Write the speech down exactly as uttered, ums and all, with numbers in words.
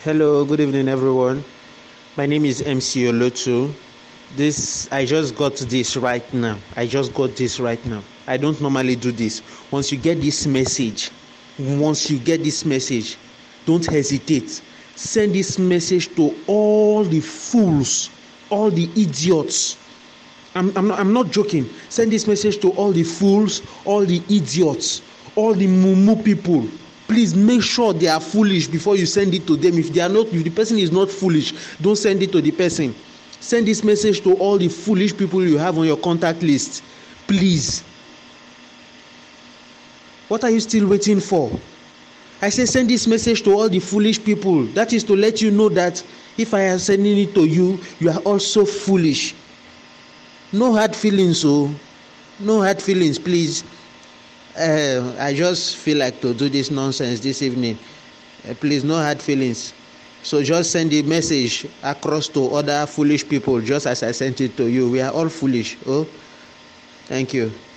Hello, good evening, everyone. My name is M C Olotu. This I just got this right now. I just got this right now. I don't normally do this. Once you get this message, once you get this message, don't hesitate. Send this message to all the fools, all the idiots. I'm, I'm, not, I'm not joking. Send this message to all the fools, all the idiots, all the mumu people. Please make sure they are foolish before you send it to them. If they are not, if the person is not foolish, don't send it to the person. Send this message to all the foolish people you have on your contact list. Please. What are you still waiting for? I say send this message to all the foolish people. That is to let you know that if I am sending it to you, you are also foolish. No hard feelings, oh. No hard feelings, please. Uh, I just feel like to do this nonsense this evening. Uh, please, no hard feelings. So just send the message across to other foolish people, just as I sent it to you. We are all foolish. Oh, thank you.